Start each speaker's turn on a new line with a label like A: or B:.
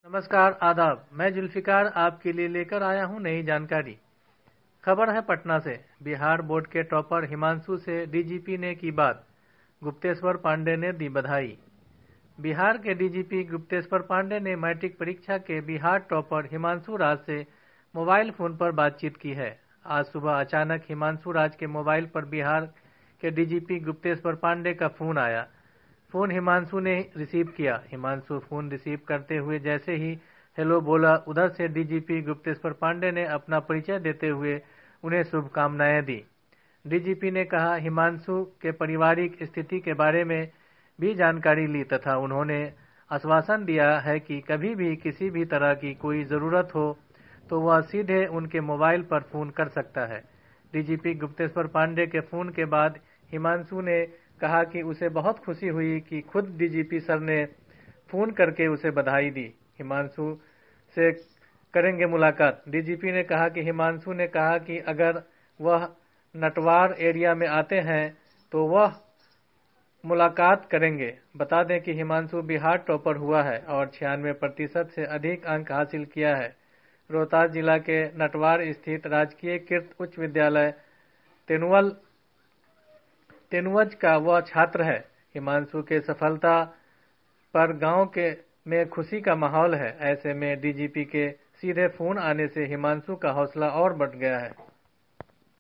A: नमस्कार, आदाब। मैं जुल्फिकार आपके लिए लेकर आया हूं नई जानकारी। खबर है पटना से। बिहार बोर्ड के टॉपर हिमांशु से डीजीपी ने की बात। गुप्तेश्वर पांडे ने दी बधाई। बिहार के डीजीपी गुप्तेश्वर पांडे ने मैट्रिक परीक्षा के बिहार टॉपर हिमांशु राज से मोबाइल फोन पर बातचीत की है। आज सुबह अचानक हिमांशु राज के मोबाइल पर बिहार के डीजीपी गुप्तेश्वर पांडे का फोन आया। फोन हिमांशु ने रिसीव किया। हिमांशु फोन रिसीव करते हुए जैसे ही हेलो बोला, उधर से डीजीपी गुप्तेश्वर पांडे ने अपना परिचय देते हुए उन्हें शुभकामनाएं दी। डीजीपी ने कहा हिमांशु के पारिवारिक स्थिति के बारे में भी जानकारी ली तथा उन्होंने आश्वासन दिया है कि कभी भी किसी भी तरह की कोई जरूरत हो तो वह सीधे उनके मोबाइल पर फोन कर सकता है। डीजीपी गुप्तेश्वर पांडे के फोन के बाद हिमांशु ने कहा कि उसे बहुत खुशी हुई कि खुद डीजीपी सर ने फोन करके उसे बधाई दी। हिमांशु से करेंगे मुलाकात। डीजीपी ने कहा कि हिमांशु ने कहा कि अगर वह नटवार एरिया में आते हैं तो वह मुलाकात करेंगे। बता दें कि हिमांशु बिहार टॉपर हुआ है और 96% से अधिक अंक हासिल किया है। रोहतास जिला के नटवार स्थित राजकीय कृत उच्च विद्यालय तेनुवज का वह छात्र है। हिमांशु के सफलता पर गांव में खुशी का माहौल है। ऐसे में डीजीपी के सीधे फोन आने से हिमांशु का हौसला और बढ़ गया है।